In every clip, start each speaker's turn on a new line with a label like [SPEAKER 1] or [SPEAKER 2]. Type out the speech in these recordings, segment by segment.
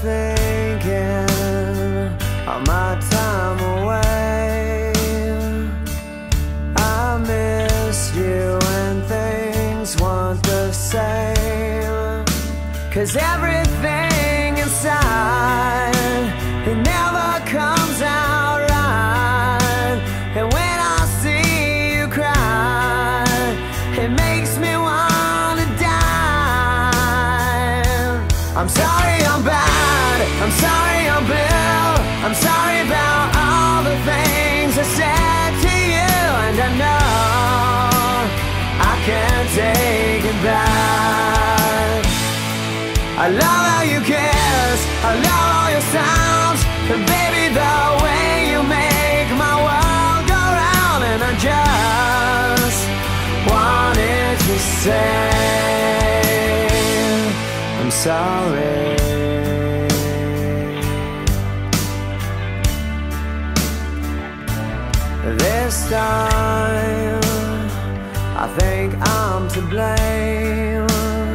[SPEAKER 1] thinking of my time away. I miss you when things weren't the same. 'Cause everything inside, it never comes out right. And when I see you cry, it makes me wanna die. I'm sorry I'm bad, I'm sorry I'm blue, I'm sorry about all the things I said to you. And I know I can't take it back. I love how you kiss, I love all your sounds, and baby the way you make my world go round. And I just wanted to say I'm sorry. This time I think I'm to blame.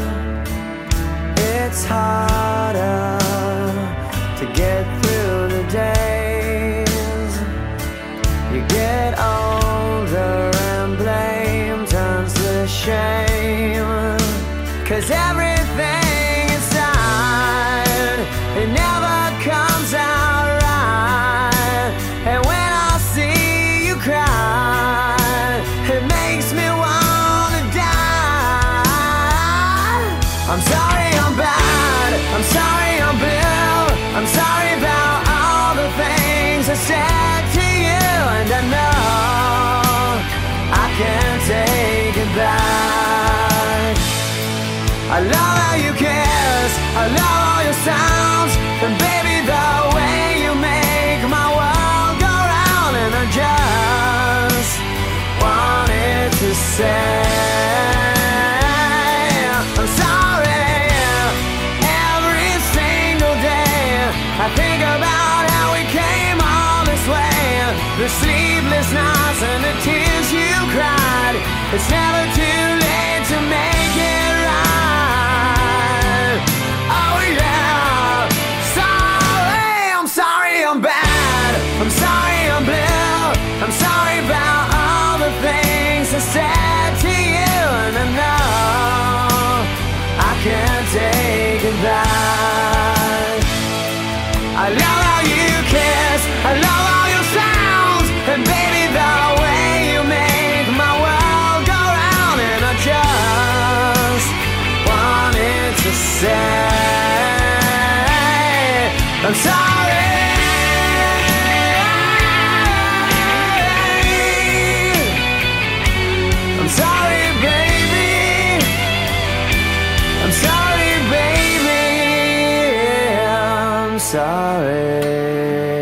[SPEAKER 1] It's harder to get through the days. You get older and blame turns to shame. 'Cause everything inside, it never comes out right. And when I see you cry, it makes me wanna die. I'm sorry I'm bad, I'm sorry I'm blue, I'm sorry about all the things I said to you. And I know I can't take it back. I love how you kiss, I love all your sounds, and baby the way you make my world go round. And I just wanted to say I'm sorry. Every single day I think about how we came all this way, the sleepless nights and the tears you cried. It's never too late to make it right. Oh yeah, sorry, I'm sorry I'm bad, I'm sorry I'm blue, I'm sorry about all the things I said to you. And I know I can't take it back. I love how you kiss, I love all your sounds, and baby the way you make my world go round. And I just wanted to say I'm sorry. I'm sorry baby, I'm sorry baby, I'm sorry.